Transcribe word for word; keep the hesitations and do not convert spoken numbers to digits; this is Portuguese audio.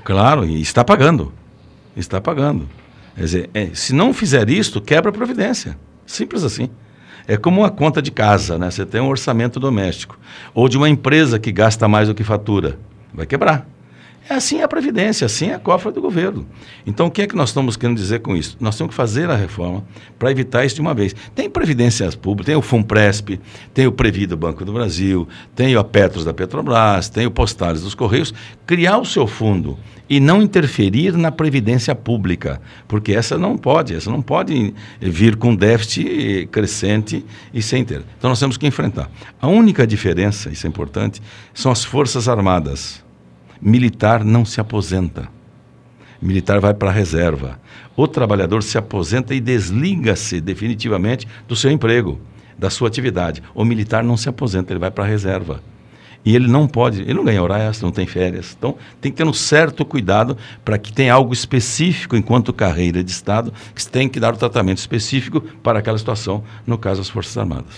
Claro, e está pagando. Está pagando. Quer dizer, é, se não fizer isto, quebra a Previdência. Simples assim. É como uma conta de casa, né? Você tem um orçamento doméstico. Ou de uma empresa que gasta mais do que fatura. Vai quebrar. É assim a Previdência, assim é a cofre do governo. Então, o que é que nós estamos querendo dizer com isso? Nós temos que fazer a reforma para evitar isso de uma vez. Tem previdências públicas, tem o Funpresp, tem o Previ do Banco do Brasil, tem o Petros da Petrobras, tem o Postales dos Correios. Criar o seu fundo e não interferir na previdência pública, porque essa não pode, essa não pode vir com déficit crescente e sem ter. Então, nós temos que enfrentar. A única diferença, isso é importante, são as Forças Armadas. Militar não se aposenta. Militar vai para a reserva. O trabalhador se aposenta e desliga-se definitivamente do seu emprego, da sua atividade. O militar não se aposenta, ele vai para a reserva. E ele não pode, ele não ganha hora extra, não tem férias. Então, tem que ter um certo cuidado para que tenha algo específico enquanto carreira de Estado, que tem que dar o tratamento específico para aquela situação, no caso, as Forças Armadas.